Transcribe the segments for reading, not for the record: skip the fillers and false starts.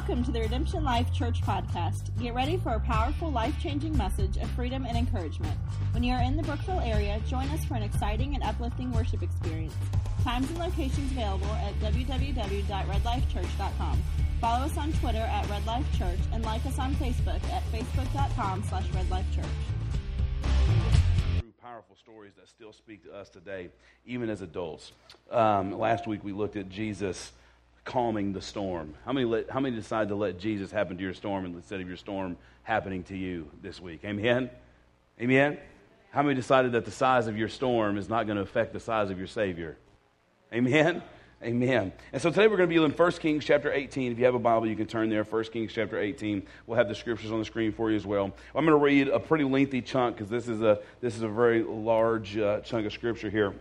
Welcome to the Redemption Life Church podcast. Get ready for a powerful, life-changing message of freedom and encouragement. When you are in the Brookville area, join us for an exciting and uplifting worship experience. Times and locations available at www.redlifechurch.com. Follow us on Twitter at Red Life Church and like us on Facebook at facebook.com/redlifechurch. Powerful stories that still speak to us today, even as adults. Last week we looked at Jesus calming the storm. How many decided to let Jesus happen to your storm instead of your storm happening to you this week? Amen? Amen? How many decided that the size of your storm is not going to affect the size of your Savior? Amen? Amen. And so today we're going to be in 1 Kings chapter 18. If you have a Bible, you can turn there. 1 Kings chapter 18. We'll have the scriptures on the screen for you as well. I'm going to read a pretty lengthy chunk because this is a very large chunk of scripture here.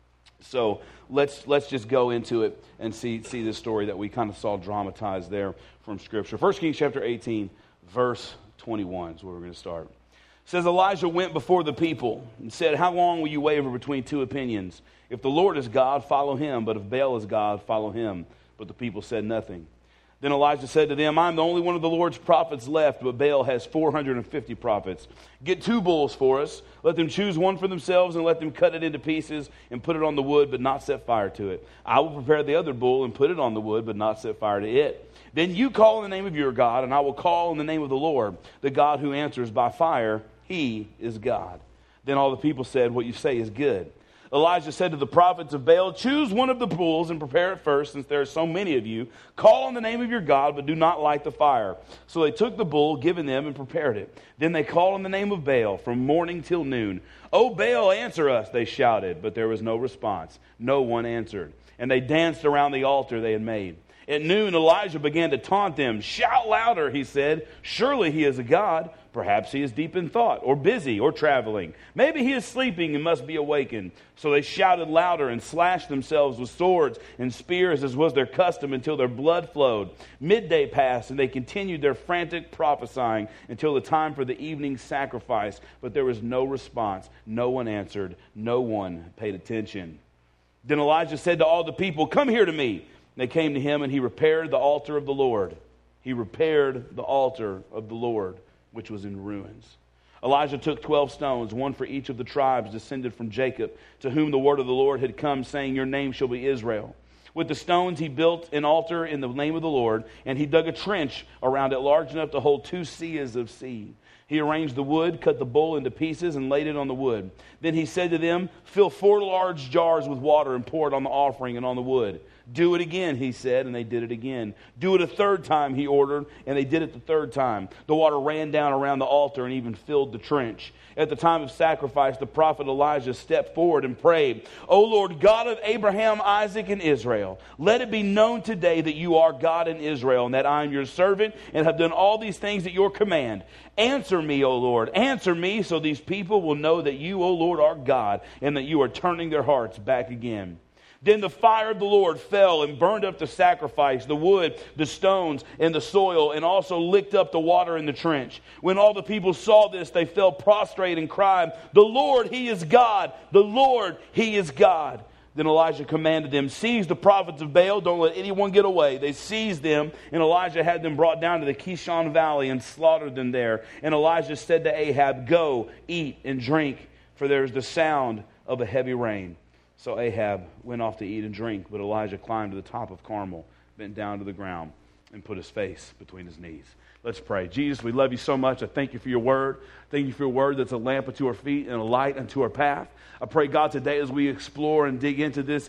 So let's just go into it and see this story that we kind of saw dramatized there from scripture. 1 Kings chapter 18, verse 21 is where we're going to start. It says, Elijah went before the people and said, "How long will you waver between two opinions? If the Lord is God, follow him, but if Baal is God, follow him." But the people said nothing. Then Elijah said to them, "I'm the only one of the Lord's prophets left, but Baal has 450 prophets. Get 2 bulls for us. Let them choose one for themselves, and let them cut it into pieces and put it on the wood, but not set fire to it. I will prepare the other bull and put it on the wood, but not set fire to it. Then you call in the name of your God, and I will call in the name of the Lord, the God who answers by fire. He is God." Then all the people said, "What you say is good." Elijah said to the prophets of Baal, "Choose one of the bulls and prepare it first, since there are so many of you. Call on the name of your God, but do not light the fire." So they took the bull given them and prepared it. Then they called on the name of Baal from morning till noon. "O Baal, answer us," they shouted, but there was no response. No one answered. And they danced around the altar they had made. At noon, Elijah began to taunt them. "Shout louder," he said. "Surely he is a god. Perhaps he is deep in thought, or busy, or traveling. Maybe he is sleeping and must be awakened." So they shouted louder and slashed themselves with swords and spears, as was their custom, until their blood flowed. Midday passed, and they continued their frantic prophesying until the time for the evening sacrifice. But there was no response. No one answered. No one paid attention. Then Elijah said to all the people, "Come here to me." They came to him, and he repaired the altar of the Lord. He repaired the altar of the Lord, which was in ruins. Elijah took 12 stones, one for each of the tribes descended from Jacob, to whom the word of the Lord had come, saying, "Your name shall be Israel." With the stones he built an altar in the name of the Lord, and he dug a trench around it large enough to hold 2 seahs of seed. He arranged the wood, cut the bull into pieces, and laid it on the wood. Then he said to them, "Fill 4 large jars with water and pour it on the offering and on the wood." "Do it again," he said, and they did it again. "Do it a 3rd time," he ordered, and they did it the 3rd time. The water ran down around the altar and even filled the trench. At the time of sacrifice, the prophet Elijah stepped forward and prayed, "O Lord, God of Abraham, Isaac, and Israel, let it be known today that you are God in Israel, and that I am your servant and have done all these things at your command. Answer me, O Lord, answer me, so these people will know that you, O Lord, are God, and that you are turning their hearts back again." Then the fire of the Lord fell and burned up the sacrifice, the wood, the stones, and the soil, and also licked up the water in the trench. When all the people saw this, they fell prostrate and cried, "The Lord, He is God! The Lord, He is God!" Then Elijah commanded them, "Seize the prophets of Baal, don't let anyone get away." They seized them, and Elijah had them brought down to the Kishon Valley and slaughtered them there. And Elijah said to Ahab, "Go, eat and drink, for there is the sound of a heavy rain." So Ahab went off to eat and drink, but Elijah climbed to the top of Carmel, bent down to the ground, and put his face between his knees. Let's pray. Jesus, we love you so much. I thank you for your word. Thank you for your word that's a lamp unto our feet and a light unto our path. I pray, God, today as we explore and dig into this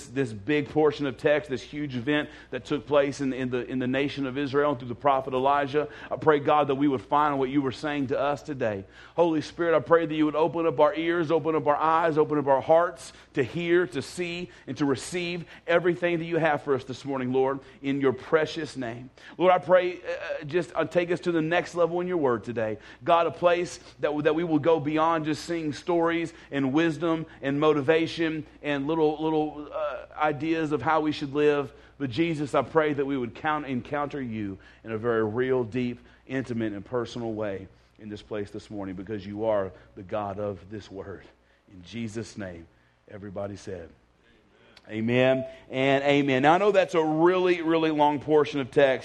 big portion of text, this huge event that took place in the nation of Israel through the prophet Elijah, I pray, God, that we would find what you were saying to us today. Holy Spirit, I pray that you would open up our ears, open up our eyes, open up our hearts to hear, to see, and to receive everything that you have for us this morning, Lord, in your precious name. Lord, I pray take us to the next level in your word today. God, a place that we will go beyond just seeing stories and wisdom and motivation and little ideas of how we should live. But Jesus, I pray that we would encounter you in a very real, deep, intimate, and personal way in this place this morning, because you are the God of this word. In Jesus' name, everybody said, Amen and amen. Now, I know that's a really, really long portion of text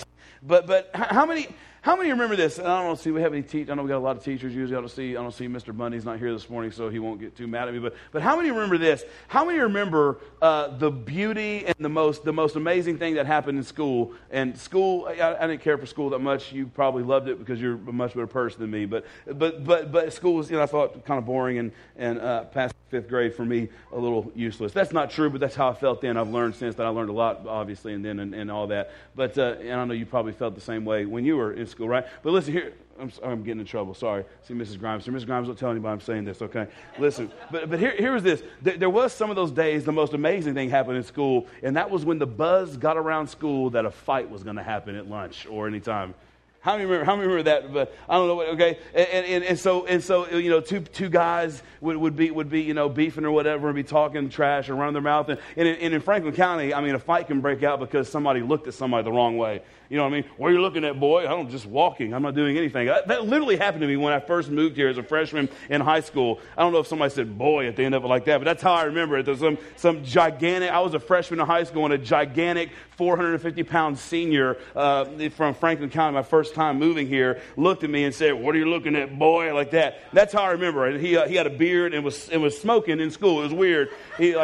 But how many remember this? And I don't see, we have any teachers. I know we got a lot of teachers usually. I don't see Mr. Bundy's not here this morning, so he won't get too mad at me. But how many remember this? How many remember the beauty and the most amazing thing that happened in school? And school, I didn't care for school that much. You probably loved it because you're a much better person than me. But school was, I thought kind of boring and past 5th grade for me a little useless. That's not true, but that's how I felt then. I've learned since that. I learned a lot, obviously, and then and all that. But and I know you probably felt the same way when you were in school, right? But listen here. I'm getting in trouble. Sorry. See Mrs. Grimes. Mrs. Grimes, don't tell anybody I'm saying this, okay? Listen. But here was this. There was some of those days, the most amazing thing happened in school, and that was when the buzz got around school that a fight was going to happen at lunch or any time. How many remember that? But I don't know. Okay, and so two guys would be beefing or whatever and be talking trash or running their mouth. And in Franklin County, I mean, a fight can break out because somebody looked at somebody the wrong way. You know what I mean? What are you looking at, boy? I'm just walking. I'm not doing anything. That literally happened to me when I first moved here as a freshman in high school. I don't know if somebody said boy at the end of it like that, but that's how I remember it. There's some gigantic, I was a freshman in high school and a gigantic 450-pound senior from Franklin County, my first time moving here, looked at me and said, what are you looking at, boy? Like that. That's how I remember it. He had a beard and was smoking in school. It was weird. He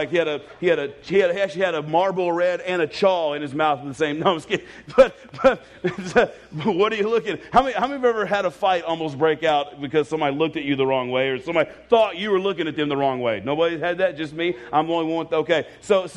actually had a Marlboro Red and a chaw in his mouth at the same. No, I'm just kidding. But what are you looking at? How many have ever had a fight almost break out because somebody looked at you the wrong way or somebody thought you were looking at them the wrong way? Nobody had that? Just me? I'm the only one. Okay.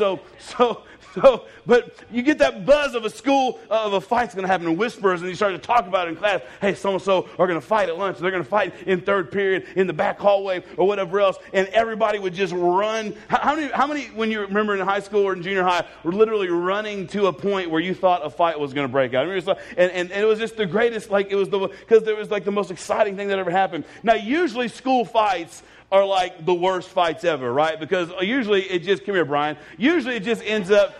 So, but you get that buzz of a fight's going to happen in whispers, and you start to talk about it in class. Hey, so-and-so are going to fight at lunch. They're going to fight in third period in the back hallway or whatever else, and everybody would just run. How many, when you remember in high school or in junior high, were literally running to a point where you thought a fight was going to break out? And it was just the greatest, because there was like the most exciting thing that ever happened. Now, usually school fights are like the worst fights ever, right? Because usually it just, come here, Brian. Usually it just ends up,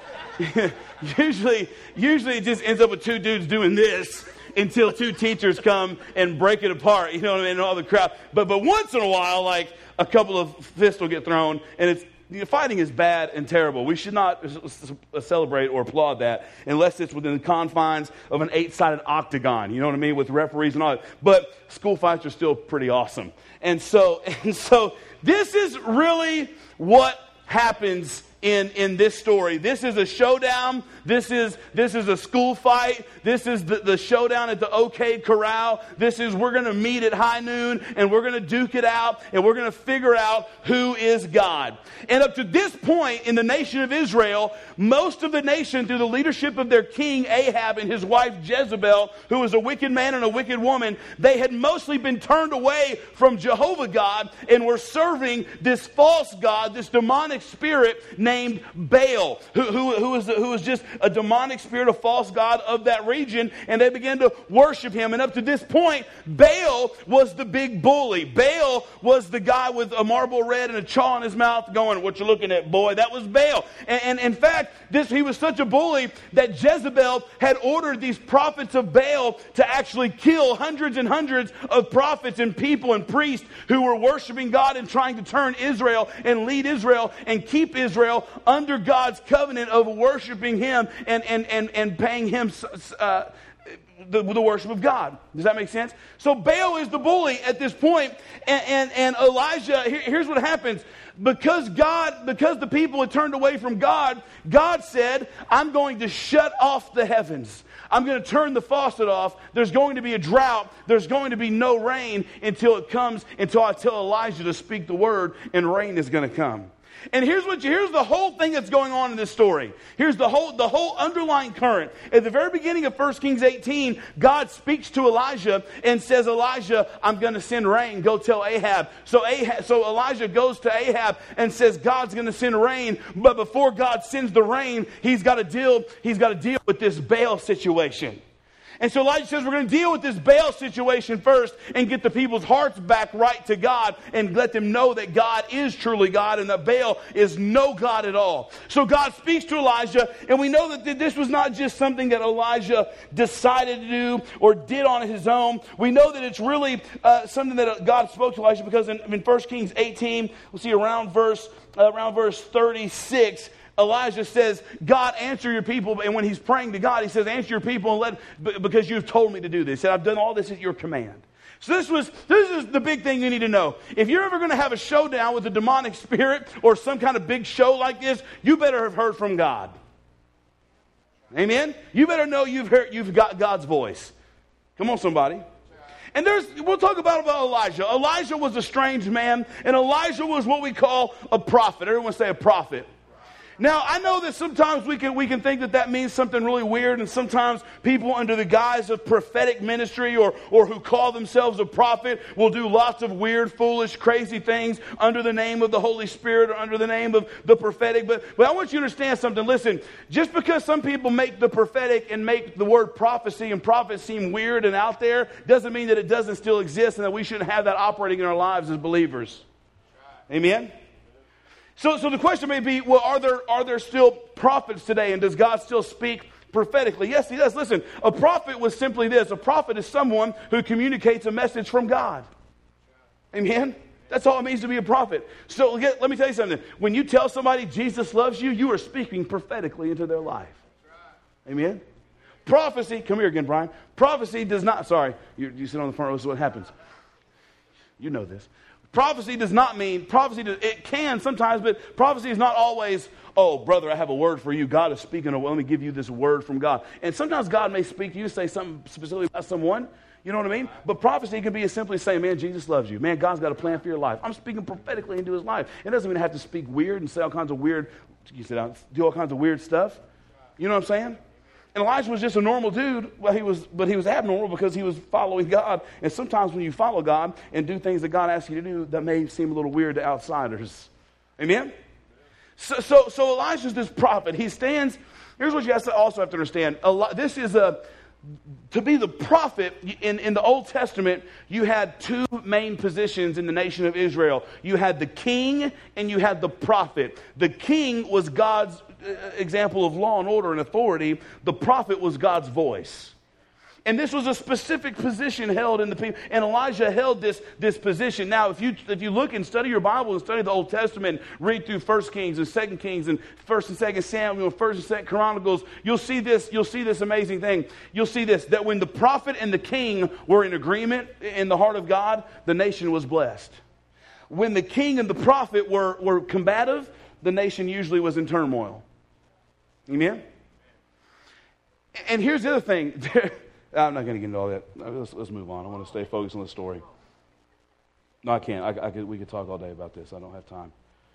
usually it just ends up with two dudes doing this until two teachers come and break it apart, you know what I mean, and all the crowd. But once in a while, like a couple of fists will get thrown, and fighting is bad and terrible. We should not celebrate or applaud that unless it's within the confines of an 8-sided octagon, you know what I mean, with referees and all that. But school fights are still pretty awesome. And so this is really what happens in this story. This is a showdown. This is a school fight. This is the showdown at the OK Corral. We're going to meet at high noon and we're going to duke it out and we're going to figure out who is God. And up to this point in the nation of Israel, most of the nation, through the leadership of their king Ahab and his wife Jezebel, who was a wicked man and a wicked woman, they had mostly been turned away from Jehovah God and were serving this false god, this demonic spirit named Baal, who was just a demonic spirit, a false god of that region, and they began to worship him. And up to this point, Baal was the big bully. Baal was the guy with a Marlboro Red and a chaw in his mouth going, what you looking at, boy? That was Baal. And in fact, he was such a bully that Jezebel had ordered these prophets of Baal to actually kill hundreds and hundreds of prophets and people and priests who were worshiping God and trying to turn Israel and lead Israel and keep Israel under God's covenant of worshiping him and paying him the worship of God. Does that make sense? So Baal is the bully at this point, and Elijah, here's what happens. Because the people had turned away from God, God said, I'm going to shut off the heavens. I'm going to turn the faucet off. There's going to be a drought. There's going to be no rain until I tell Elijah to speak the word, and rain is going to come. And here's the whole thing that's going on in this story. Here's the whole underlying current. At the very beginning of 1 Kings 18, God speaks to Elijah and says, Elijah, I'm going to send rain. Go tell Ahab. So Elijah goes to Ahab and says, God's going to send rain. But before God sends the rain, he's got to deal with this Baal situation. And so Elijah says, we're going to deal with this Baal situation first and get the people's hearts back right to God and let them know that God is truly God and that Baal is no God at all. So God speaks to Elijah, and we know that this was not just something that Elijah decided to do or did on his own. We know that it's really something that God spoke to Elijah, because in 1 Kings 18, we'll see around verse 36, Elijah says, God, answer your people. And when he's praying to God, he says, answer your people and because you've told me to do this. He said, I've done all this at your command. So this is the big thing you need to know. If you're ever going to have a showdown with a demonic spirit or some kind of big show like this, you better have heard from God. Amen? You better know you've got God's voice. Come on, somebody. And we'll talk about Elijah. Elijah was a strange man, and Elijah was what we call a prophet. Everyone say a prophet. Now, I know that sometimes we can think that means something really weird, and sometimes people under the guise of prophetic ministry or who call themselves a prophet will do lots of weird, foolish, crazy things under the name of the Holy Spirit or under the name of the prophetic. But I want you to understand something. Listen, just because some people make the prophetic and make the word prophecy and prophet seem weird and out there doesn't mean that it doesn't still exist and that we shouldn't have that operating in our lives as believers. Amen? So the question may be, well, are there still prophets today, and does God still speak prophetically? Yes, he does. Listen, a prophet was simply this. A prophet is someone who communicates a message from God. Amen? That's all it means to be a prophet. So let me tell you something. When you tell somebody Jesus loves you, you are speaking prophetically into their life. Amen? Prophecy, come here again, Brian. Prophecy does not, you sit on the front row, so what happens? You know this. Prophecy does not mean, it can sometimes, but prophecy is not always, oh, brother, I have a word for you. God is speaking. Let me give you this word from God. And sometimes God may speak to you, say something specifically about someone. You know what I mean? But prophecy can be as simply as saying, man, Jesus loves you. Man, God's got a plan for your life. I'm speaking prophetically into his life. It doesn't mean I have to speak weird and say all kinds of weird, do all kinds of weird stuff. You know what I'm saying? And Elijah was just a normal dude, but he was abnormal because he was following God. And sometimes when you follow God and do things that God asks you to do, that may seem a little weird to outsiders. Amen? So Elijah's this prophet. He stands, here's what you also have to understand. This is to be the prophet, in the Old Testament, you had two main positions in the nation of Israel. You had the king and you had the prophet. The king was God's example of law and order and authority. The prophet was God's voice. And this was a specific position held in the people. And Elijah held this position. Now, if you look and study your Bible and study the Old Testament, read through 1 Kings and 2 Kings and 1 and 2 Samuel and 1 and 2 Chronicles, you'll see this amazing thing. You'll see this, that when the prophet and the king were in agreement in the heart of God, the nation was blessed. When the king and the prophet were combative, the nation usually was in turmoil. Amen? And here's the other thing. I'm not going to get into all that. Let's move on. I want to stay focused on the story. No, I can't. We could talk all day about this. I don't have time.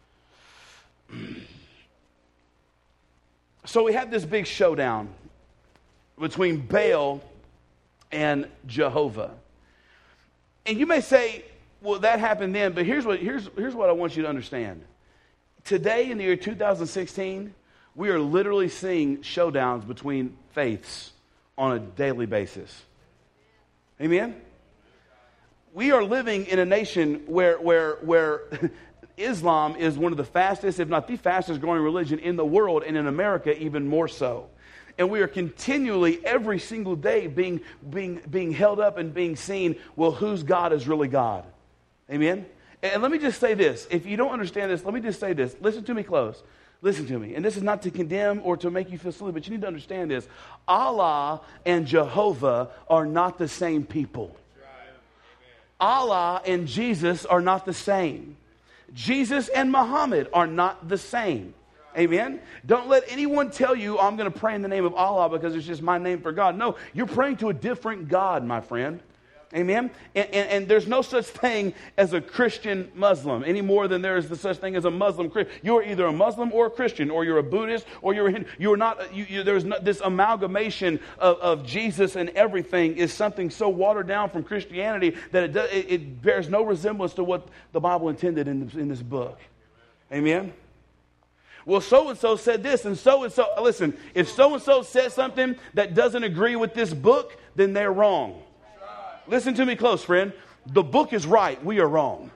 So we had this big showdown between Baal and Jehovah. And you may say, well, that happened then, but here's what I want you to understand. Today, in the year 2016, we are literally seeing showdowns between faiths on a daily basis. Amen? We are living in a nation where Islam is one of the fastest, if not the fastest growing religion in the world, and in America even more so. And we are continually, every single day, being held up and being seen, well, whose God is really God? Amen? And let me just say this. If you don't understand this, let me just say this. Listen to me close. Listen to me. And this is not to condemn or to make you feel silly, but you need to understand this. Allah and Jehovah are not the same people. Allah and Jesus are not the same. Jesus and Muhammad are not the same. Amen? Don't let anyone tell you, I'm going to pray in the name of Allah because it's just my name for God. No, you're praying to a different God, my friend. Amen? And there's no such thing as a Christian Muslim any more than there is the such thing as a Muslim Christian. You're either a Muslim or a Christian, or you're a Buddhist, or you're a Hindu. You're not. There's not this amalgamation of Jesus and everything is something so watered down from Christianity that it bears no resemblance to what the Bible intended in this book. Amen? Well, so-and-so said this, and so-and-so. Listen, if so-and-so said something that doesn't agree with this book, then they're wrong. Listen to me close, friend. The book is right. We are wrong.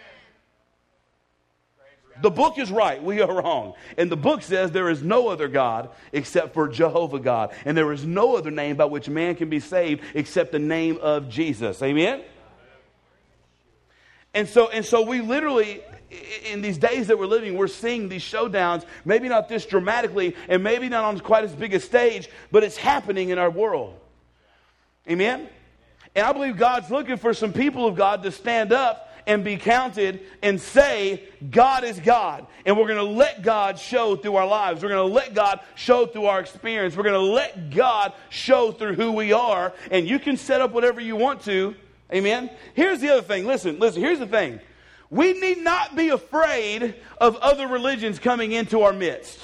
The book is right. We are wrong. And the book says there is no other God except for Jehovah God. And there is no other name by which man can be saved except the name of Jesus. Amen? And so we literally, in these days that we're living, we're seeing these showdowns, maybe not this dramatically, and maybe not on quite as big a stage, but it's happening in our world. Amen? And I believe God's looking for some people of God to stand up and be counted and say, God is God. And we're going to let God show through our lives. We're going to let God show through our experience. We're going to let God show through who we are. And you can set up whatever you want to. Amen? Here's the other thing. Listen, here's the thing. We need not be afraid of other religions coming into our midst.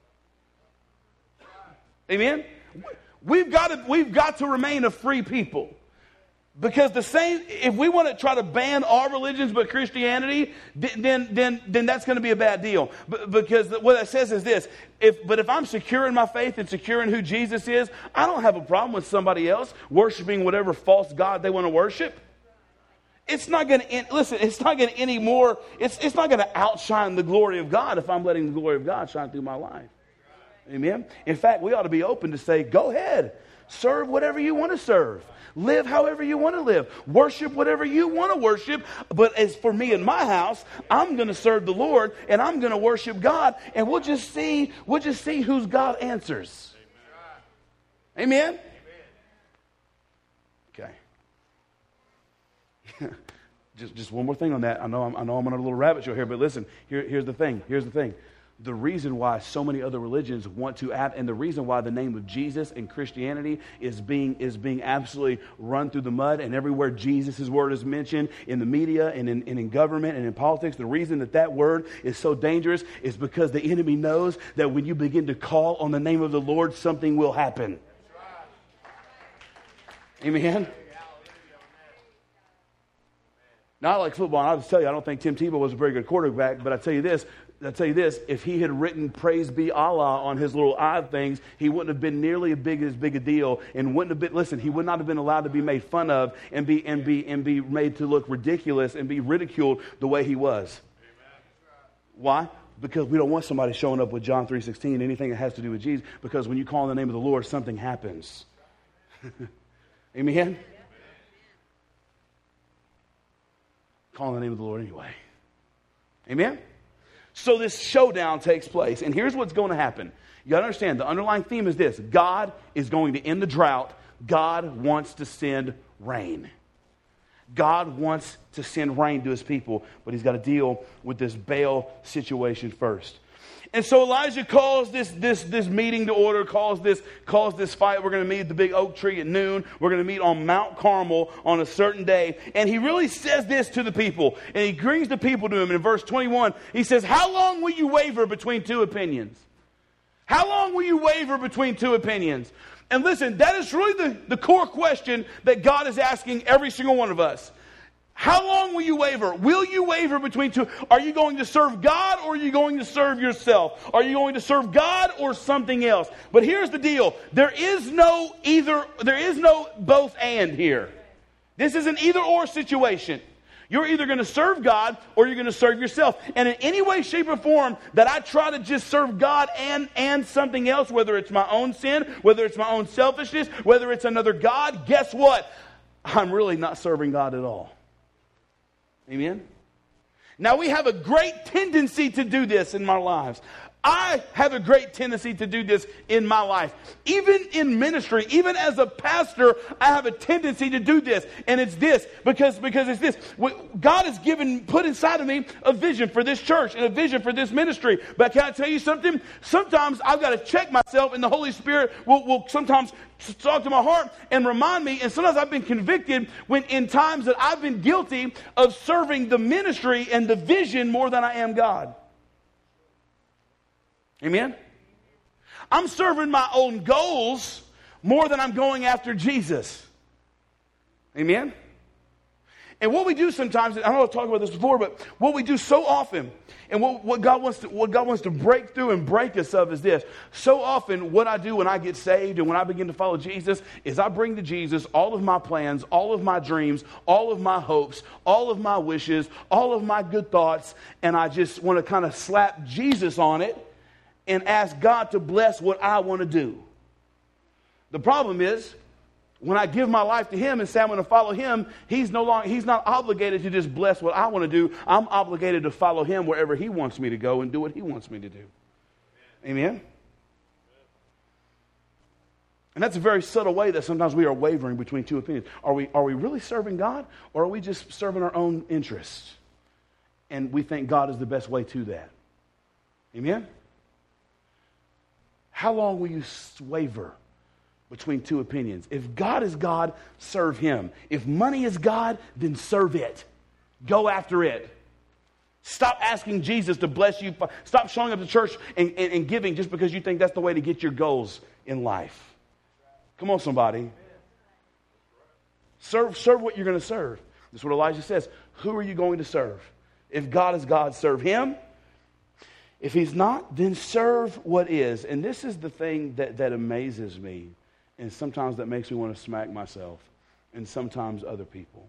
Then we've got to remain a free people. Because if we want to try to ban all religions but Christianity, then that's going to be a bad deal. Because what it says is this: if I'm secure in my faith and secure in who Jesus is, I don't have a problem with somebody else worshiping whatever false god they want to worship. It's not going to it's not going to any more. It's not going to outshine the glory of God if I'm letting the glory of God shine through my life. Amen. In fact, we ought to be open to say, go ahead, serve whatever you want to serve. Live however you want to live. Worship whatever you want to worship. But as for me and my house, I'm going to serve the Lord and I'm going to worship God. And we'll just see whose God answers. Amen? Okay. just one more thing on that. I know I'm on a little rabbit trail here, but listen, here's the thing. The reason why so many other religions want to and the reason why the name of Jesus and Christianity is being absolutely run through the mud, and everywhere Jesus' word is mentioned in the media and in government and in politics, the reason that word is so dangerous is because the enemy knows that when you begin to call on the name of the Lord, something will happen. Amen? Not like football. I'll just tell you, I don't think Tim Tebow was a very good quarterback, but I tell you this, if he had written "Praise be Allah" on his little odd things, he wouldn't have been nearly as big a deal, and wouldn't have been. Listen, he would not have been allowed to be made fun of and be made to look ridiculous and be ridiculed the way he was. Why? Because we don't want somebody showing up with John 3:16, anything that has to do with Jesus. Because when you call on the name of the Lord, something happens. Amen. Call on the name of the Lord anyway. Amen. So this showdown takes place. And here's what's going to happen. You got to understand, the underlying theme is this: God is going to end the drought. God wants to send rain. God wants to send rain to his people, but he's got to deal with this Baal situation first. And so Elijah calls this meeting to order, calls this fight. We're going to meet at the big oak tree at noon. We're going to meet on Mount Carmel on a certain day. And he really says this to the people. And he brings the people to him. And in verse 21, he says, "How long will you waver between two opinions? How long will you waver between two opinions?" And listen, that is really the core question that God is asking every single one of us. How long will you waver? Will you waver between two? Are you going to serve God or are you going to serve yourself? Are you going to serve God or something else? But here's the deal. There is no both and here. This is an either or situation. You're either going to serve God or you're going to serve yourself. And in any way, shape, or form that I try to just serve God and something else, whether it's my own sin, whether it's my own selfishness, whether it's another God, guess what? I'm really not serving God at all. Amen? Now, we have a great tendency to do this in our lives. I have a great tendency to do this in my life. Even in ministry, even as a pastor, I have a tendency to do this. And it's this, because it's this. God has put inside of me a vision for this church and a vision for this ministry. But can I tell you something? Sometimes I've got to check myself, and the Holy Spirit will sometimes talk to my heart and remind me. And sometimes I've been convicted when in times that I've been guilty of serving the ministry and the vision more than I am God. Amen? I'm serving my own goals more than I'm going after Jesus. Amen? And what we do sometimes, I know I've talked about this before, but what we do so often, and what God wants to break through and break us of is this. So often what I do when I get saved and when I begin to follow Jesus is I bring to Jesus all of my plans, all of my dreams, all of my hopes, all of my wishes, all of my good thoughts, and I just want to kind of slap Jesus on it and ask God to bless what I want to do. The problem is, when I give my life to him and say I'm going to follow him, he's not obligated to just bless what I want to do. I'm obligated to follow him wherever he wants me to go and do what he wants me to do. Amen? And that's a very subtle way that sometimes we are wavering between two opinions. Are we really serving God, or are we just serving our own interests? And we think God is the best way to that. Amen? How long will you waver between two opinions? If God is God, serve him. If money is God, then serve it. Go after it. Stop asking Jesus to bless you. Stop showing up to church and giving just because you think that's the way to get your goals in life. Come on, somebody. Serve what you're going to serve. That's what Elijah says. Who are you going to serve? If God is God, serve him. If he's not, then serve what is. And this is the thing that amazes me. And sometimes that makes me want to smack myself. And sometimes other people.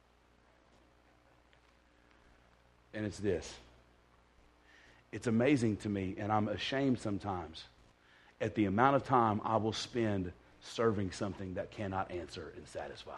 And it's this. It's amazing to me, and I'm ashamed sometimes at the amount of time I will spend serving something that cannot answer and satisfy.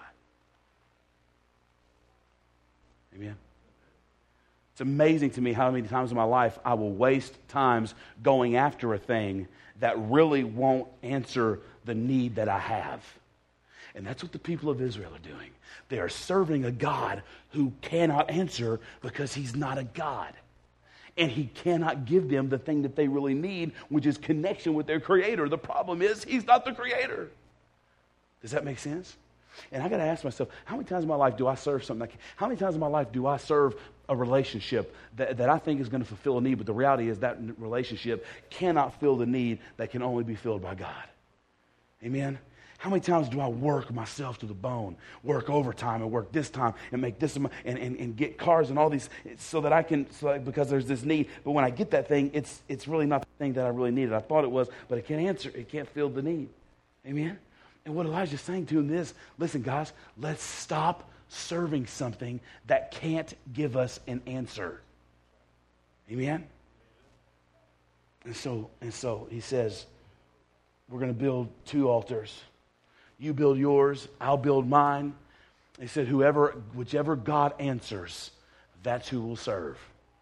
Amen? It's amazing to me how many times in my life I will waste times going after a thing that really won't answer the need that I have. And that's what the people of Israel are doing. They are serving a God who cannot answer because he's not a God. And he cannot give them the thing that they really need, which is connection with their Creator. The problem is he's not the Creator. Does that make sense? And I got to ask myself, how many times in my life do I serve something? How many times in my life do I serve a relationship that I think is going to fulfill a need, but the reality is that relationship cannot fill the need that can only be filled by God? Amen? How many times do I work myself to the bone, work overtime and work this time and make this and get cars and all these so that I can, because there's this need. But when I get that thing, it's really not the thing that I really needed. I thought it was, but it can't answer. It can't fill the need. Amen? And what Elijah's saying to him is, listen, guys, let's stop serving something that can't give us an answer. Amen? And so he says, we're going to build 2 altars. You build yours, I'll build mine. He said, whichever God answers, that's who we'll serve.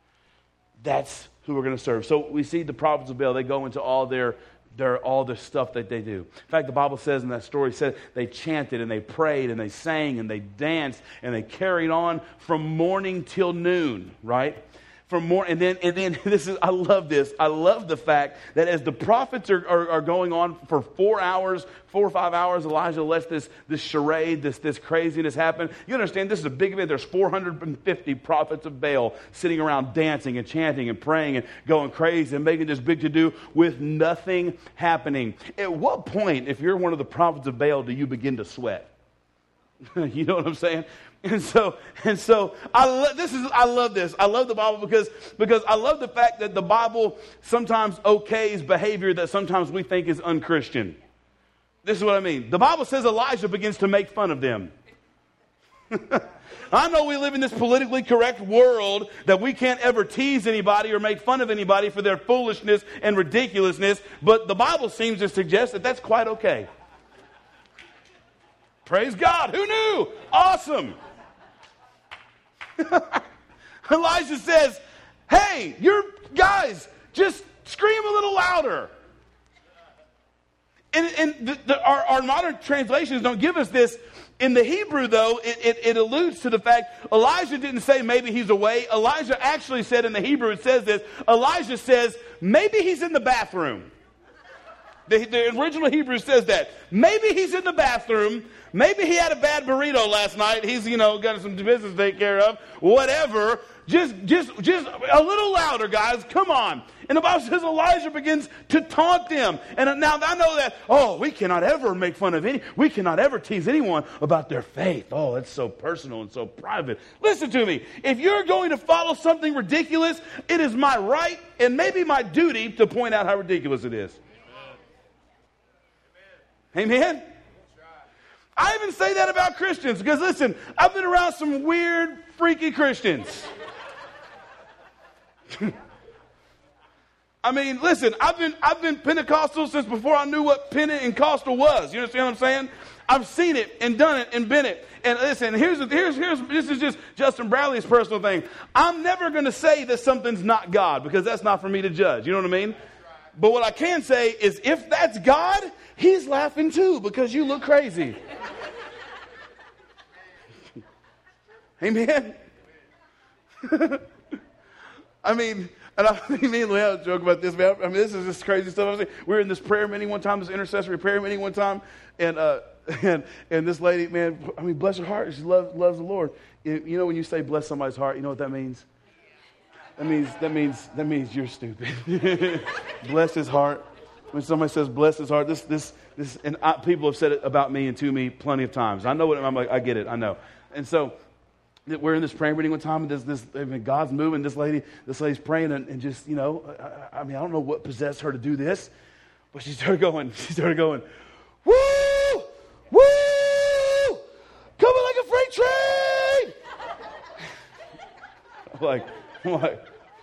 That's who we're going to serve. So we see the prophets of Baal, they go into all the stuff that they do. In fact, the Bible says in that story, said they chanted and they prayed and they sang and they danced and they carried on from morning till noon, right? And then this is, I love this. I love the fact that as the prophets are going on for 4 or 5 hours, Elijah lets this charade, this craziness happen. You understand, this is a big event. There's 450 prophets of Baal sitting around dancing and chanting and praying and going crazy and making this big to-do with nothing happening. At what point, if you're one of the prophets of Baal, do you begin to sweat? You know what I'm saying? And so I love this. I love the Bible because I love the fact that the Bible sometimes okays behavior that sometimes we think is unchristian. This is what I mean. The Bible says Elijah begins to make fun of them. I know we live in this politically correct world that we can't ever tease anybody or make fun of anybody for their foolishness and ridiculousness, but the Bible seems to suggest that that's quite okay. Praise God. Who knew? Awesome. Elijah says, hey, you guys, just scream a little louder. And our modern translations don't give us this. In the Hebrew, though, it alludes to the fact Elijah didn't say maybe he's away. Elijah actually said in the Hebrew, it says this. Elijah says, maybe he's in the bathroom. The original Hebrew says that. Maybe he's in the bathroom. Maybe he had a bad burrito last night. He's, got some business to take care of. Whatever. Just a little louder, guys. Come on. And the Bible says Elijah begins to taunt them. And now I know that, we cannot ever make fun of we cannot ever tease anyone about their faith. Oh, it's so personal and so private. Listen to me. If you're going to follow something ridiculous, it is my right and maybe my duty to point out how ridiculous it is. Amen? I even say that about Christians because, listen, I've been around some weird, freaky Christians. I mean, listen, I've been Pentecostal since before I knew what Pentecostal was. You understand what I'm saying? I've seen it and done it and been it. And listen, here's this is just Justin Bradley's personal thing. I'm never going to say that something's not God because that's not for me to judge. You know what I mean? But what I can say is if that's God, he's laughing too because you look crazy. Amen? I mean, me and Leah joke about this, man. I mean, this is just crazy stuff. We were in this prayer meeting one time, this intercessory prayer meeting one time, and this lady, man, I mean, bless her heart. She loves the Lord. You know when you say bless somebody's heart, you know what that means? That means you're stupid. Bless his heart. When somebody says bless his heart, people have said it about me and to me plenty of times. I know what I'm like. I get it. I know. And so we're in this prayer meeting one time, and God's moving. This lady's praying, and just, you know, I mean, I don't know what possessed her to do this, but she started going, woo, woo, coming like a freight train. I'm like,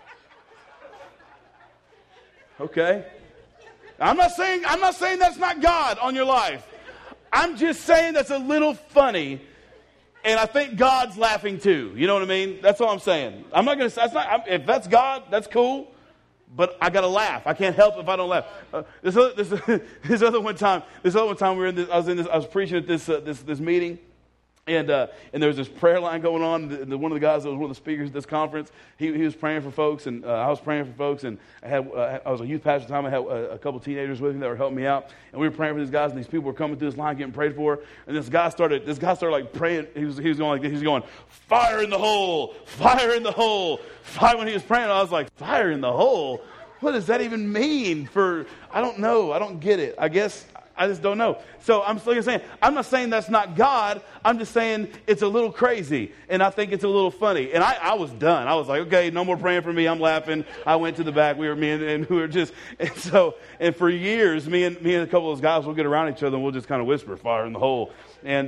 okay. I'm not saying that's not God on your life. I'm just saying that's a little funny. And I think God's laughing too. You know what I mean? That's all I'm saying. I'm not going to say, if that's God, that's cool. But I got to laugh. I can't help if I don't laugh. This other one time I was preaching at this meeting. And there was this prayer line going on. One of the guys that was one of the speakers at this conference, he was praying for folks, and I was praying for folks. And I was a youth pastor at the time. I had a couple of teenagers with me that were helping me out, and we were praying for these guys. And these people were coming through this line getting prayed for. And this guy started like praying. He was going like this. He was going, fire in the hole, fire in the hole, fire. When he was praying, I was like, fire in the hole. What does that even mean? I don't know. I don't get it. I guess. I just don't know. So I'm not saying that's not God. I'm just saying it's a little crazy, and I think it's a little funny. And I was done. I was like, okay, no more praying for me. I'm laughing. I went to the back. We were just, and for years, me and a couple of those guys will get around each other and we'll just kind of whisper, fire in the hole. And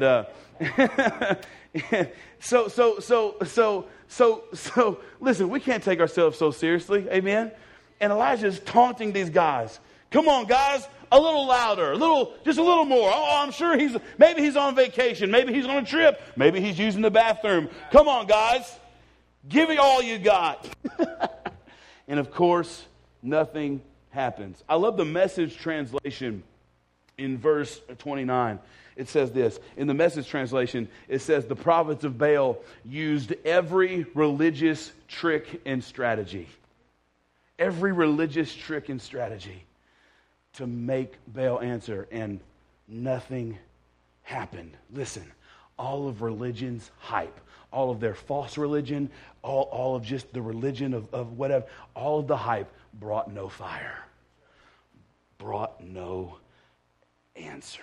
so listen, we can't take ourselves so seriously. Amen. And Elijah's taunting these guys. Come on, guys. A little louder, just a little more. Oh, I'm sure maybe he's on vacation. Maybe he's on a trip. Maybe he's using the bathroom. Come on, guys. Give it all you got. And of course, nothing happens. I love the Message translation in verse 29. It says this. In the Message translation, it says, the prophets of Baal used every religious trick and strategy. Every religious trick and strategy to make Baal answer, and nothing happened. Listen, all of religion's hype, all of their false religion, all of just the religion of whatever, all of the hype brought no fire, brought no answer.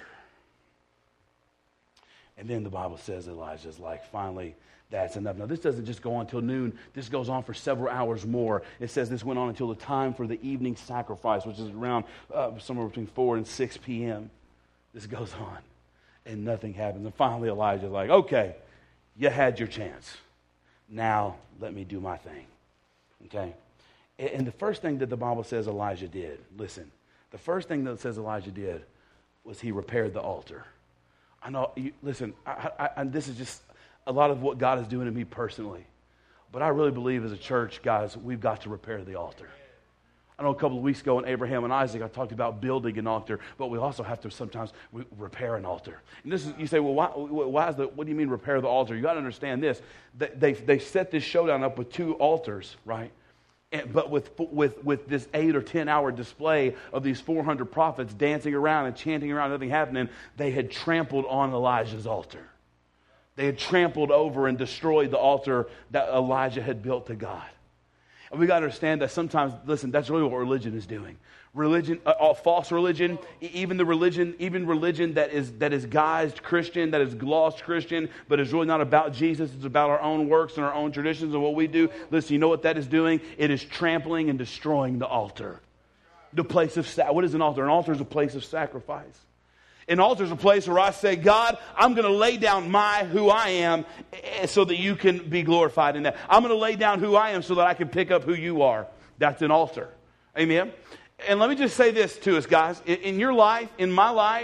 And then the Bible says Elijah's like, finally, that's enough. Now, this doesn't just go on until noon. This goes on for several hours more. It says this went on until the time for the evening sacrifice, which is around somewhere between 4 and 6 p.m. This goes on, and nothing happens. And finally, Elijah's like, okay, you had your chance. Now, let me do my thing. Okay? And the first thing that the Bible says Elijah did, listen, the first thing that it says Elijah did was he repaired the altar. I know, listen, this is just a lot of what God is doing to me personally. But I really believe as a church, guys, we've got to repair the altar. I know a couple of weeks ago in Abraham and Isaac, I talked about building an altar, but we also have to sometimes repair an altar. And this is, you say, well, what do you mean repair the altar? You got to understand this. They set this showdown up with 2 altars, right? But with this 8 or 10 hour display of these 400 prophets dancing around and chanting around, nothing happening, they had trampled on Elijah's altar. They had trampled over and destroyed the altar that Elijah had built to God. And we got to understand that sometimes, listen, that's really what religion is doing. Religion, false religion, even religion that is guised Christian, that is glossed Christian, but is really not about Jesus. It's about our own works and our own traditions and what we do. Listen, you know what that is doing? It is trampling and destroying the altar. The place of what is an altar? An altar is a place of sacrifice. An altar is a place where I say, God, I'm going to lay down who I am so that you can be glorified in that. I'm going to lay down who I am so that I can pick up who you are. That's an altar. Amen? And let me just say this to us, guys. In your life, in my life,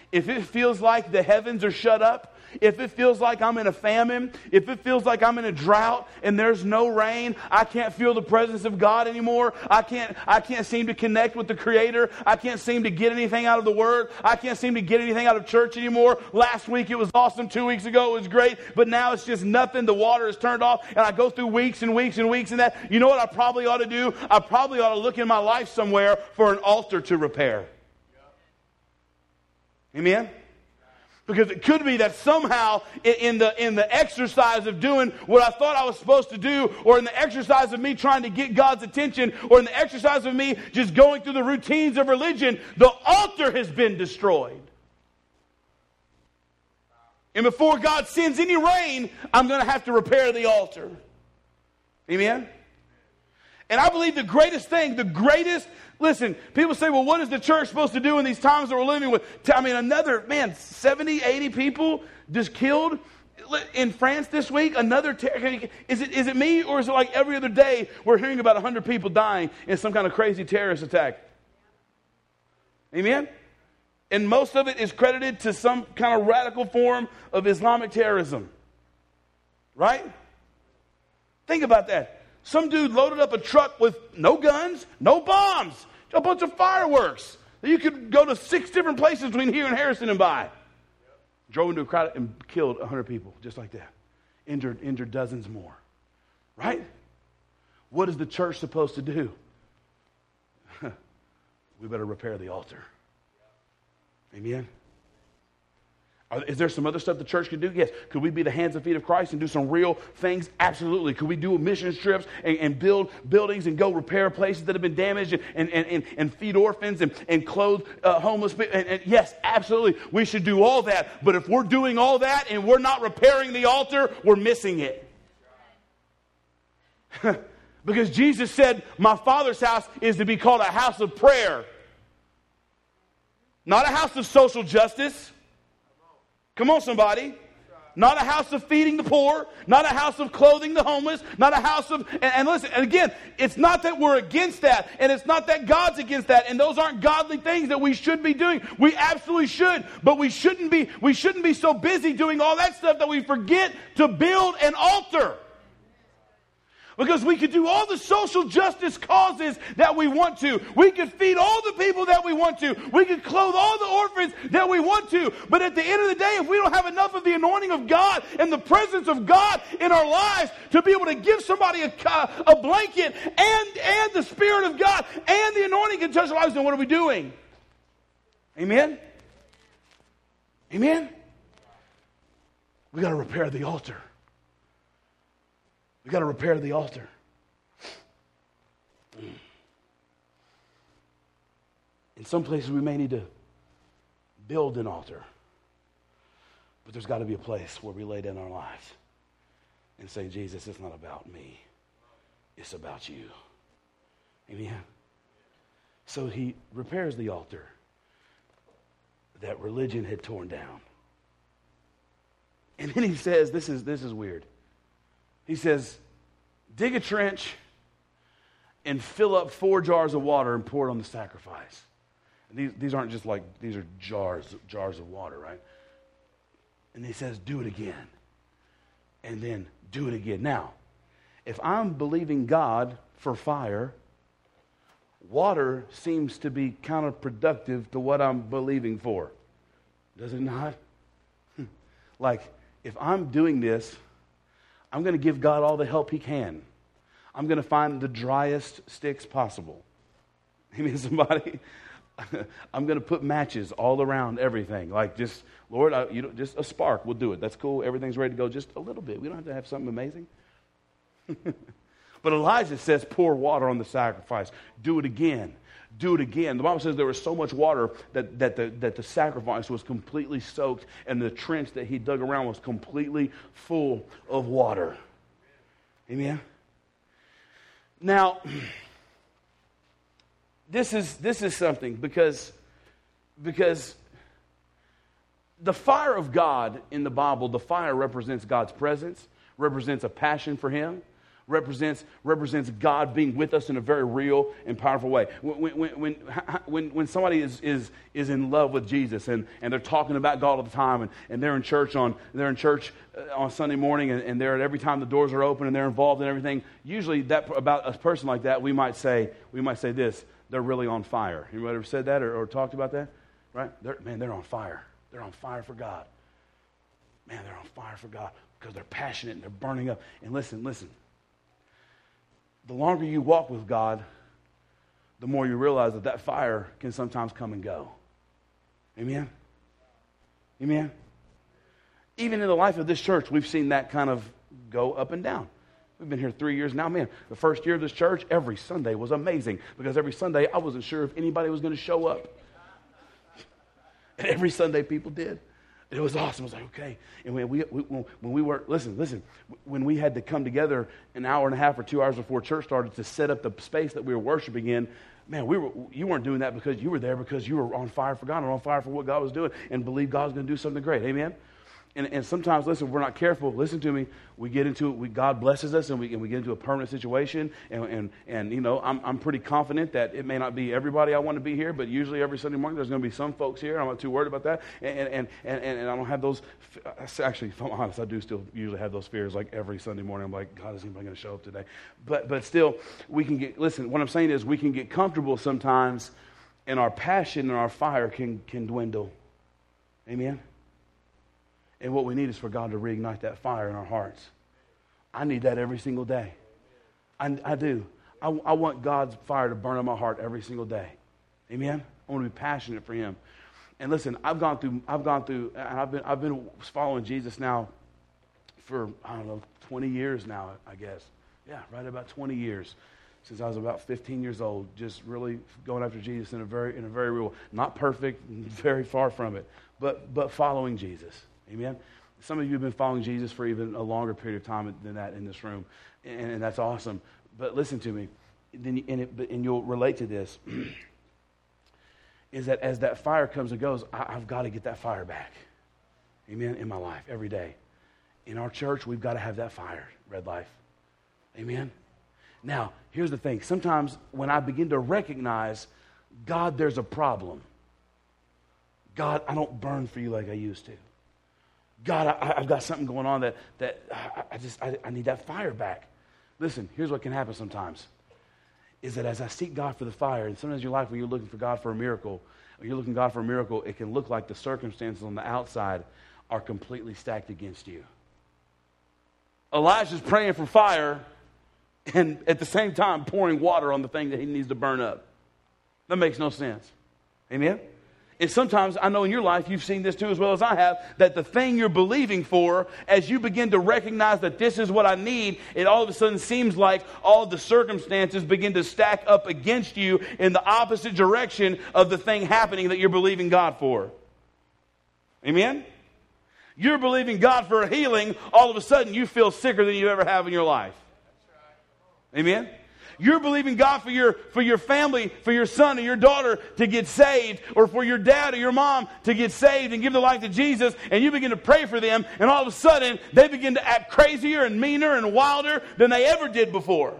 if it feels like the heavens are shut up, if it feels like I'm in a famine, if it feels like I'm in a drought and there's no rain, I can't feel the presence of God anymore. I can't seem to connect with the Creator. I can't seem to get anything out of the Word. I can't seem to get anything out of church anymore. Last week it was awesome. 2 weeks ago it was great. But now it's just nothing. The water is turned off. And I go through weeks and weeks and weeks and that. You know what I probably ought to do? I probably ought to look in my life somewhere for an altar to repair. Amen? Because it could be that somehow in the exercise of doing what I thought I was supposed to do, or in the exercise of me trying to get God's attention, or in the exercise of me just going through the routines of religion, the altar has been destroyed. And before God sends any rain, I'm going to have to repair the altar. Amen? And I believe listen, people say, well, what is the church supposed to do in these times that we're living with? 70, 80 people just killed in France this week. Is it me, or is it like every other day we're hearing about 100 people dying in some kind of crazy terrorist attack? Amen? And most of it is credited to some kind of radical form of Islamic terrorism. Right? Think about that. Some dude loaded up a truck with no guns, no bombs, a bunch of fireworks. You could go to 6 different places between here and Harrison and buy. Drove into a crowd and killed 100 people, just like that. Injured dozens more. Right? What is the church supposed to do? We better repair the altar. Amen? Is there some other stuff the church could do? Yes. Could we be the hands and feet of Christ and do some real things? Absolutely. Could we do mission trips and build buildings and go repair places that have been damaged and feed orphans and clothe homeless people? And yes, absolutely. We should do all that. But if we're doing all that and we're not repairing the altar, we're missing it. Because Jesus said, my Father's house is to be called a house of prayer. Not a house of social justice. Come on, somebody. Not a house of feeding the poor. Not a house of clothing the homeless. Not a house of... And listen, and again, it's not that we're against that. And it's not that God's against that. And those aren't godly things that we should be doing. We absolutely should. But we shouldn't be so busy doing all that stuff that we forget to build an altar. Because we could do all the social justice causes that we want to. We could feed all the people that we want to. We could clothe all the orphans that we want to. But at the end of the day, if we don't have enough of the anointing of God and the presence of God in our lives to be able to give somebody a blanket and the Spirit of God and the anointing can touch their lives, then what are we doing? Amen? Amen? We got to repair the altar. We've got to repair the altar. In some places we may need to build an altar. But there's got to be a place where we lay down our lives and say, Jesus, it's not about me. It's about you. Amen? So he repairs the altar that religion had torn down. And then he says, this is weird. He says, dig a trench and fill up 4 jars of water and pour it on the sacrifice. And these aren't just like, these are jars of water, right? And he says, do it again. And then do it again. Now, if I'm believing God for fire, water seems to be counterproductive to what I'm believing for. Does it not? Like, if I'm doing this, I'm going to give God all the help he can. I'm going to find the driest sticks possible. Amen, somebody? I'm going to put matches all around everything. Like just, Lord, just a spark will do it. That's cool. Everything's ready to go just a little bit. We don't have to have something amazing. But Elijah says, pour water on the sacrifice. Do it again. Do it again. The Bible says there was so much water that the sacrifice was completely soaked, and the trench that he dug around was completely full of water. Amen? Now, this is something because the fire of God in the Bible, the fire represents God's presence, represents a passion for him, represents God being with us in a very real and powerful way. When somebody is in love with Jesus and they're talking about God all the time and they're in church on Sunday morning and they're at every time the doors are open and they're involved in everything, usually that about a person like that we might say this: they're really on fire. Anybody ever said that or talked about that? Right? They're on fire. They're on fire for God. Man, they're on fire for God because they're passionate and they're burning up. And listen. The longer you walk with God, the more you realize that fire can sometimes come and go. Amen? Amen? Even in the life of this church, we've seen that kind of go up and down. We've been here 3 years now. Man, the first year of this church, every Sunday was amazing because every Sunday I wasn't sure if anybody was going to show up. And every Sunday people did. It was awesome. I was like, okay. And when we were, listen, when we had to come together an hour and a half or 2 hours before church started to set up the space that we were worshiping in, man, you weren't doing that because you were there because you were on fire for God and on fire for what God was doing and believed God was going to do something great. Amen? And sometimes, listen, if we're not careful, listen to me, we get into it, God blesses us and we get into a permanent situation and you know, I'm pretty confident that it may not be everybody I want to be here, but usually every Sunday morning there's going to be some folks here. I'm not too worried about that. And I don't have those, actually, if I'm honest, I do still usually have those fears like every Sunday morning. I'm like, God, is anybody going to show up today? But still, we can get, listen, what I'm saying is we can get comfortable sometimes and our passion and our fire can dwindle. Amen? And what we need is for God to reignite that fire in our hearts. I need that every single day. I do. I want God's fire to burn in my heart every single day. Amen? I want to be passionate for Him. And listen, I've gone through, and I've been following Jesus now for, 20 years now, I guess. Yeah, right about 20 years. Since I was about 15 years old, just really going after Jesus in a very real, not perfect, very far from it, but following Jesus. Amen. Some of you have been following Jesus for even a longer period of time than that in this room, and that's awesome. But listen to me, and you'll relate to this, is that as that fire comes and goes, I've got to get that fire back. Amen, in my life, every day. In our church, we've got to have that fire, Red Life. Amen. Now, here's the thing. Sometimes when I begin to recognize, God, there's a problem. God, I don't burn for you like I used to. God, I've got something going on that I need that fire back. Listen, here's what can happen sometimes. Is that as I seek God for the fire, and sometimes in your life when you're looking for God for a miracle, it can look like the circumstances on the outside are completely stacked against you. Elijah's praying for fire and at the same time pouring water on the thing that he needs to burn up. That makes no sense. Amen? And sometimes, I know in your life, you've seen this too as well as I have, that the thing you're believing for, as you begin to recognize that this is what I need, it all of a sudden seems like all of the circumstances begin to stack up against you in the opposite direction of the thing happening that you're believing God for. Amen? You're believing God for a healing, all of a sudden you feel sicker than you ever have in your life. Amen? You're believing God for your family, for your son or your daughter to get saved, or for your dad or your mom to get saved and give their life to Jesus, and you begin to pray for them, and all of a sudden they begin to act crazier and meaner and wilder than they ever did before.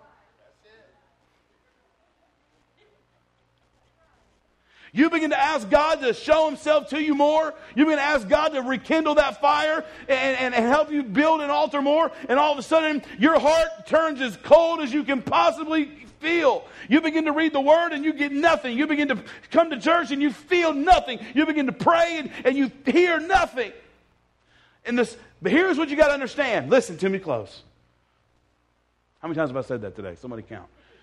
You begin to ask God to show Himself to you more. You begin to ask God to rekindle that fire and help you build an altar more. And all of a sudden, your heart turns as cold as you can possibly feel. You begin to read the Word and you get nothing. You begin to come to church and you feel nothing. You begin to pray and you hear nothing. But here's what you got to understand. Listen to me close. How many times have I said that today? Somebody count.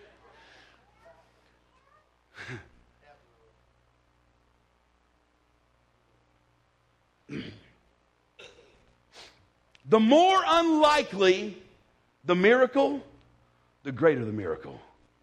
The more unlikely the miracle, the greater the miracle.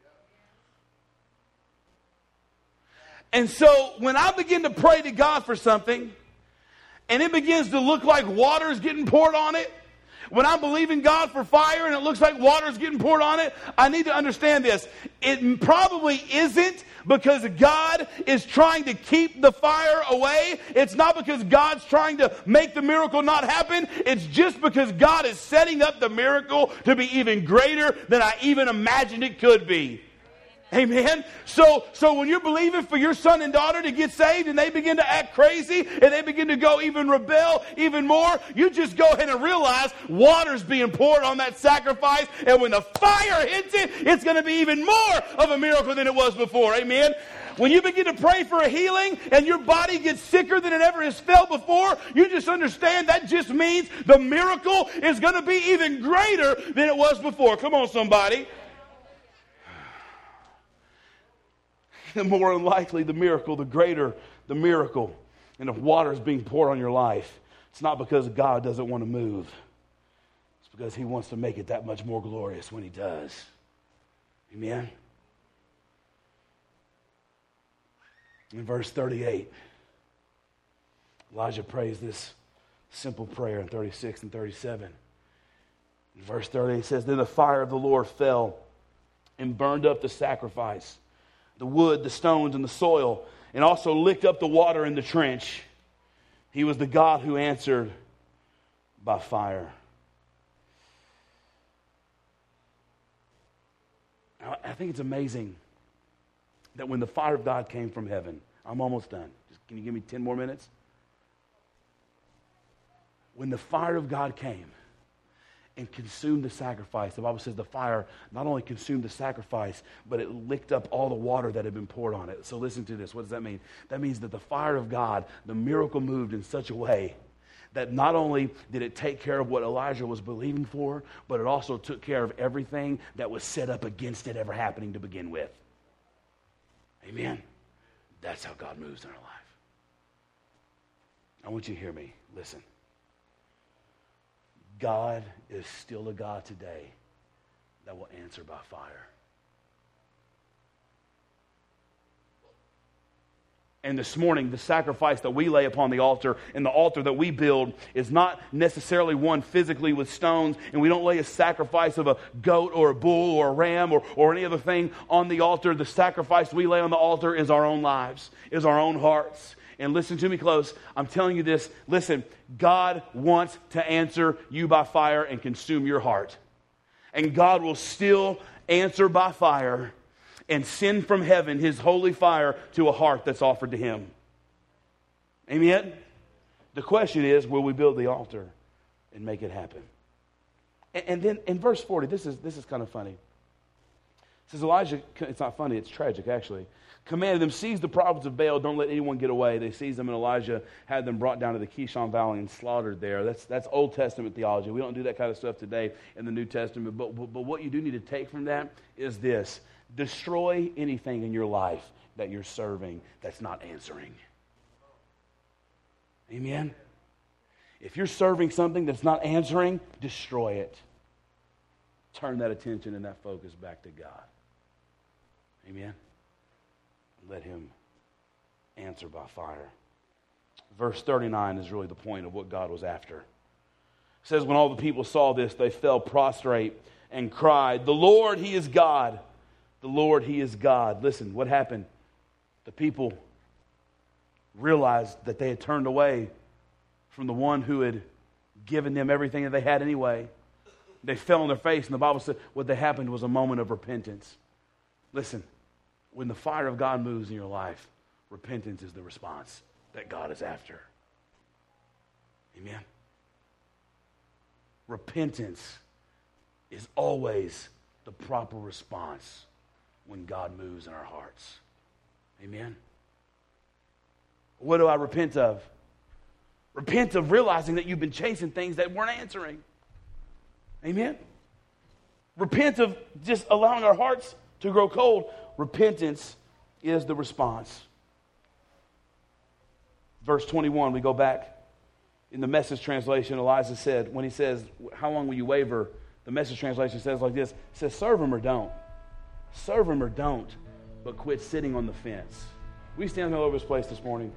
And so when I begin to pray to God for something, and it begins to look like water is getting poured on it, When I'm believing God for fire and it looks like water's getting poured on it, I need to understand this. It probably isn't because God is trying to keep the fire away. It's not because God's trying to make the miracle not happen. It's just because God is setting up the miracle to be even greater than I even imagined it could be. Amen. So when you're believing for your son and daughter to get saved and they begin to act crazy and they begin to go even rebel even more, you just go ahead and realize water's being poured on that sacrifice, and when the fire hits it, it's going to be even more of a miracle than it was before. Amen. When you begin to pray for a healing and your body gets sicker than it ever has felt before, you just understand that just means the miracle is going to be even greater than it was before. Come on, somebody. The more unlikely the miracle, the greater the miracle. And if water is being poured on your life, it's not because God doesn't want to move. It's because He wants to make it that much more glorious when He does. Amen? In verse 38, Elijah prays this simple prayer in 36 and 37. In verse 38 it says, "Then the fire of the Lord fell and burned up the sacrifice, the wood, the stones, and the soil, and also licked up the water in the trench. He was the God who answered by fire." Now, I think it's amazing that when the fire of God came from heaven, I'm almost done. Can you give me 10 more minutes? When the fire of God came and consumed the sacrifice, the Bible says the fire not only consumed the sacrifice, but it licked up all the water that had been poured on it. So listen to this. What does that mean? That means that the fire of God, the miracle moved in such a way that not only did it take care of what Elijah was believing for, but it also took care of everything that was set up against it ever happening to begin with. Amen? That's how God moves in our life. I want you to hear me. Listen. God is still a God today that will answer by fire. And this morning, the sacrifice that we lay upon the altar and the altar that we build is not necessarily one physically with stones, and we don't lay a sacrifice of a goat or a bull or a ram or any other thing on the altar. The sacrifice we lay on the altar is our own lives, is our own hearts. And listen to me close. I'm telling you this. Listen, God wants to answer you by fire and consume your heart. And God will still answer by fire and send from heaven His holy fire to a heart that's offered to Him. Amen? The question is, will we build the altar and make it happen? And then in verse 40, this is kind of funny. It says Elijah, it's not funny, it's tragic actually, commanded them, "Seize the prophets of Baal, don't let anyone get away." They seized them, and Elijah had them brought down to the Kishon Valley and slaughtered there. That's Old Testament theology. We don't do that kind of stuff today in the New Testament. But what you do need to take from that is this. Destroy anything in your life that you're serving that's not answering. Amen? If you're serving something that's not answering, destroy it. Turn that attention and that focus back to God. Amen? Let Him answer by fire. Verse 39 is really the point of what God was after. It says, when all the people saw this, they fell prostrate and cried, "The Lord, He is God. The Lord, He is God." Listen, what happened? The people realized that they had turned away from the one who had given them everything that they had anyway. They fell on their face, and the Bible said what happened was a moment of repentance. Listen. When the fire of God moves in your life, repentance is the response that God is after. Amen? Repentance is always the proper response when God moves in our hearts. Amen? What do I repent of? Repent of realizing that you've been chasing things that weren't answering. Amen? Repent of just allowing our hearts to grow cold. Repentance is the response. Verse 21, we go back. In the Message translation, Elijah said, when he says, "How long will you waver?" The Message translation says like this. It says, "Serve Him or don't. Serve Him or don't, but quit sitting on the fence." We stand all over this place this morning.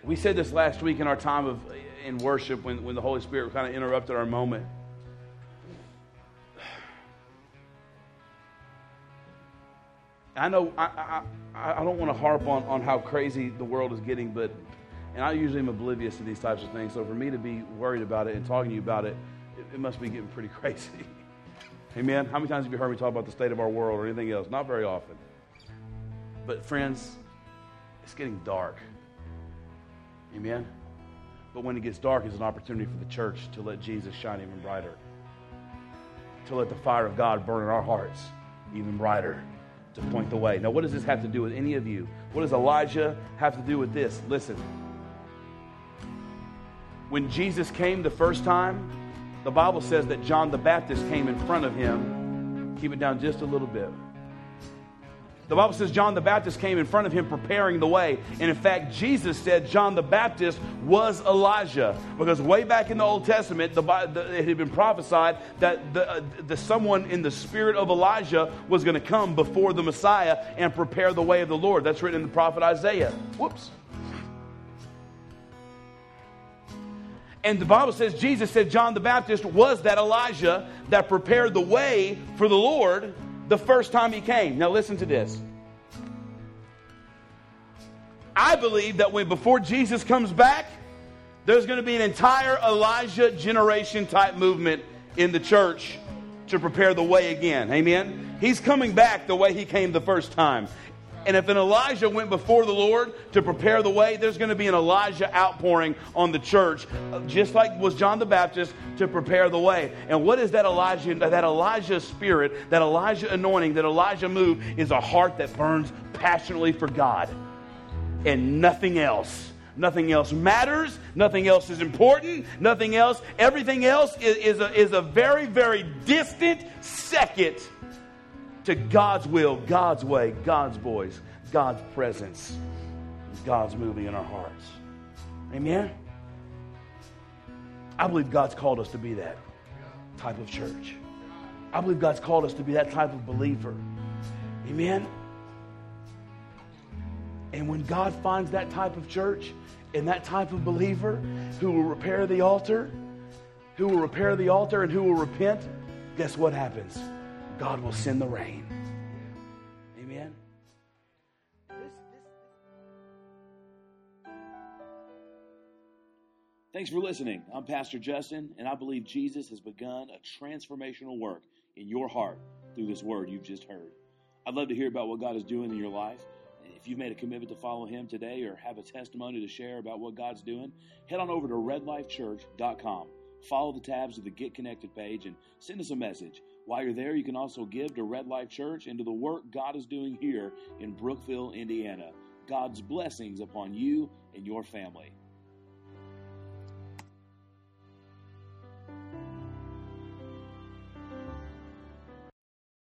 We said this last week in our time in worship when the Holy Spirit kind of interrupted our moment. I know I don't want to harp on how crazy the world is getting, and I usually am oblivious to these types of things. So for me to be worried about it and talking to you about it, it must be getting pretty crazy. Amen? How many times have you heard me talk about the state of our world or anything else? Not very often. But friends, it's getting dark. Amen? But when it gets dark, it's an opportunity for the church to let Jesus shine even brighter. To let the fire of God burn in our hearts even brighter. To point the way. Now, what does this have to do with any of you? What does Elijah have to do with this? Listen. When Jesus came the first time, the Bible says that John the Baptist came in front of him. Keep it down just a little bit. The Bible says John the Baptist came in front of him preparing the way. And in fact, Jesus said John the Baptist was Elijah. Because way back in the Old Testament, it had been prophesied that the someone in the spirit of Elijah was going to come before the Messiah and prepare the way of the Lord. That's written in the prophet Isaiah. Whoops. And the Bible says Jesus said John the Baptist was that Elijah that prepared the way for the Lord the first time he came. Now listen to this. I believe that before Jesus comes back, there's going to be an entire Elijah generation type movement in the church to prepare the way again. Amen? He's coming back the way he came the first time. And if an Elijah went before the Lord to prepare the way, there's going to be an Elijah outpouring on the church, just like was John the Baptist, to prepare the way. And what is that Elijah spirit, that Elijah anointing, that Elijah move is a heart that burns passionately for God. And nothing else. Nothing else matters. Nothing else is important. Nothing else. Everything else is a very, very distant second to God's will, God's way, God's voice, God's presence, God's moving in our hearts. Amen? I believe God's called us to be that type of church. I believe God's called us to be that type of believer. Amen? And when God finds that type of church and that type of believer who will repair the altar and who will repent, guess what happens? God will send the rain. Amen. Thanks for listening. I'm Pastor Justin, and I believe Jesus has begun a transformational work in your heart through this word you've just heard. I'd love to hear about what God is doing in your life. If you've made a commitment to follow Him today or have a testimony to share about what God's doing, head on over to redlifechurch.com. Follow the tabs of the Get Connected page and send us a message. While you're there, you can also give to Red Life Church and to the work God is doing here in Brookville, Indiana. God's blessings upon you and your family.